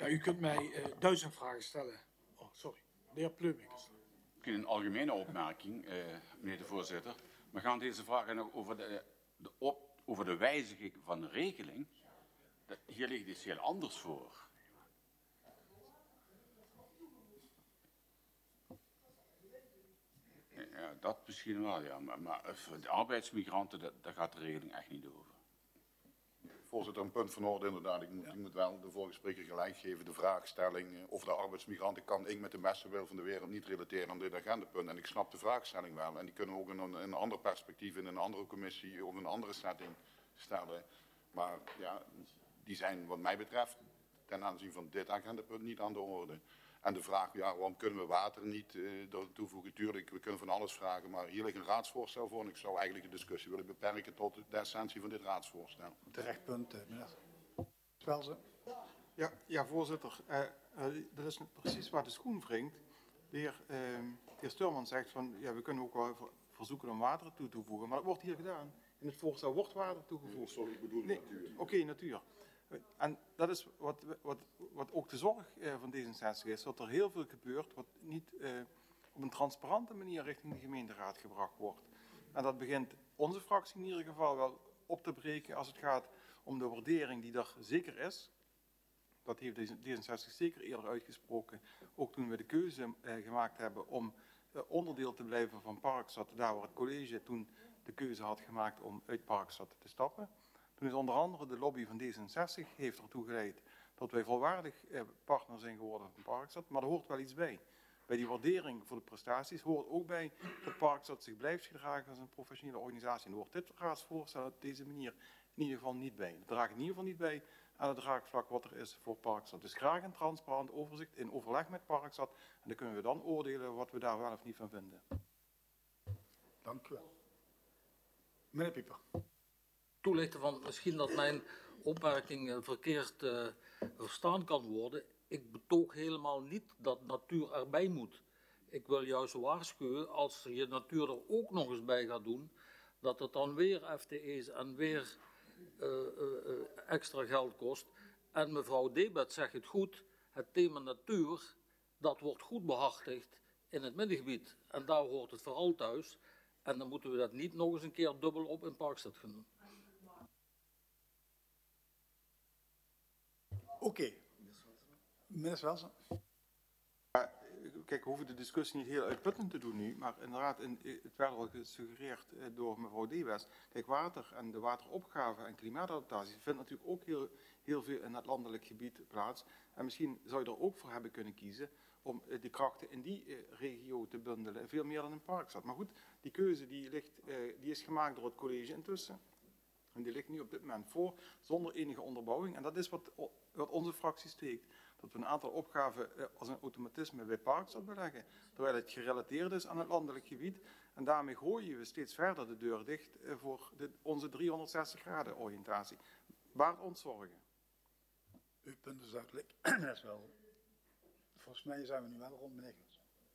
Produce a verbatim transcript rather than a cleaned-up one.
Ja, u kunt mij uh, duizend vragen stellen. Oh, sorry. De heer Pleumekers. Een algemene opmerking, uh, meneer de voorzitter. Maar gaan deze vragen nog over de, de, op, over de wijziging van de regeling? Dat, hier ligt iets heel anders voor. Ja, dat misschien wel, ja. Maar, maar voor de arbeidsmigranten, dat, daar gaat de regeling echt niet over. Voorzitter, een punt van orde inderdaad. Ik moet, ja. ik moet wel de vorige spreker gelijk geven. De vraagstelling over de arbeidsmigranten kan ik met de beste wil van de wereld niet relateren aan dit agendapunt. En ik snap de vraagstelling wel. En die kunnen we ook in een, in een ander perspectief, in een andere commissie of een andere setting stellen. Maar ja, die zijn wat mij betreft ten aanzien van dit agendapunt niet aan de orde. En de vraag, ja, waarom kunnen we water niet uh, toevoegen? Tuurlijk, we kunnen van alles vragen, maar hier ligt een raadsvoorstel voor en ik zou eigenlijk de discussie willen beperken tot de essentie van dit raadsvoorstel. Terecht punt, meneer Swelsen. Ja, ja, voorzitter, uh, uh, dat is precies waar de schoen wringt. De heer, uh, de heer Sturman zegt van, ja, we kunnen ook wel verzoeken om water toe te voegen, maar dat wordt hier gedaan. In het voorstel wordt water toegevoegd. Sorry, ik bedoel nee, natuur. Oké, okay, natuur. En dat is wat, wat, wat ook de zorg uh, van D zesenzestig is, dat er heel veel gebeurt wat niet uh, op een transparante manier richting de gemeenteraad gebracht wordt. En dat begint onze fractie in ieder geval wel op te breken als het gaat om de waardering die er zeker is. Dat heeft D zesenzestig zeker eerder uitgesproken, ook toen we de keuze uh, gemaakt hebben om uh, onderdeel te blijven van Parkstad, daar waar het college toen de keuze had gemaakt om uit Parkstad te stappen. Toen is onder andere de lobby van D zesenzestig heeft ertoe geleid dat wij volwaardig eh, partner zijn geworden van Parkstad. Maar er hoort wel iets bij. Bij die waardering voor de prestaties hoort ook bij dat Parkstad zich blijft gedragen als een professionele organisatie. En hoort dit raadsvoorstel op deze manier in ieder geval niet bij. Het draagt in ieder geval niet bij aan het draagvlak wat er is voor Parkstad. Dus graag een transparant overzicht in overleg met Parkstad. En dan kunnen we dan oordelen wat we daar wel of niet van vinden. Dank u wel. Meneer Pieper. Toelichten van misschien dat mijn opmerking verkeerd uh, verstaan kan worden. Ik betoog helemaal niet dat natuur erbij moet. Ik wil juist waarschuwen als je natuur er ook nog eens bij gaat doen, dat het dan weer F T E's en weer uh, uh, uh, extra geld kost. En mevrouw Debet zegt het goed, het thema natuur, dat wordt goed behartigd in het middengebied. En daar hoort het vooral thuis. En dan moeten we dat niet nog eens een keer dubbel op in Parkstad gaan doen. Oké. Okay. Meneer Swelsen. Ja, kijk, we hoeven de discussie niet heel uitputtend te doen nu, maar inderdaad, in, het werd al gesuggereerd door mevrouw Dewes. Kijk, water en de wateropgave en klimaatadaptatie vindt natuurlijk ook heel, heel veel in het landelijk gebied plaats. En misschien zou je er ook voor hebben kunnen kiezen om de krachten in die uh, regio te bundelen, veel meer dan in Parkstad. Maar goed, die keuze die, ligt, uh, die is gemaakt door het college intussen. En die ligt nu op dit moment voor, zonder enige onderbouwing. En dat is wat, wat onze fractie steekt. Dat we een aantal opgaven eh, als een automatisme bij Parkstad beleggen. Terwijl het gerelateerd is aan het landelijk gebied. En daarmee gooien we steeds verder de deur dicht eh, voor de, onze driehonderdzestig graden oriëntatie. Baart ons zorgen. Uw punt is duidelijk. Dat is wel. Volgens mij zijn we nu wel rond, meneer Gils.